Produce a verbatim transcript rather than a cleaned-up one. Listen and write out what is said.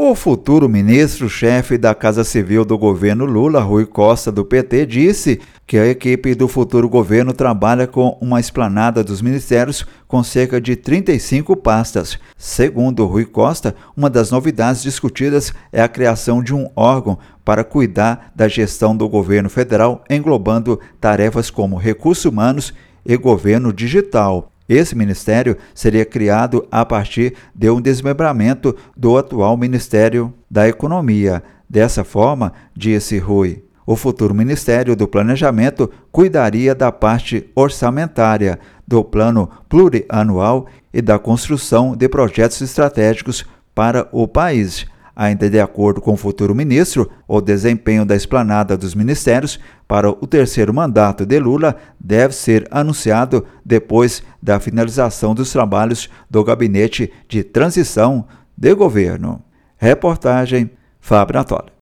O futuro ministro-chefe da Casa Civil do governo Lula, Rui Costa, do P T, disse que a equipe do futuro governo trabalha com uma esplanada dos ministérios com cerca de trinta e cinco pastas. Segundo Rui Costa, uma das novidades discutidas é a criação de um órgão para cuidar da gestão do governo federal, englobando tarefas como recursos humanos e governo digital. Esse ministério seria criado a partir de um desmembramento do atual Ministério da Economia. Dessa forma, disse Rui, o futuro Ministério do Planejamento cuidaria da parte orçamentária, do plano plurianual e da construção de projetos estratégicos para o país. Ainda de acordo com o futuro ministro, o desempenho da esplanada dos ministérios para o terceiro mandato de Lula deve ser anunciado depois da finalização dos trabalhos do Gabinete de Transição de Governo. Reportagem Fábio Natoli.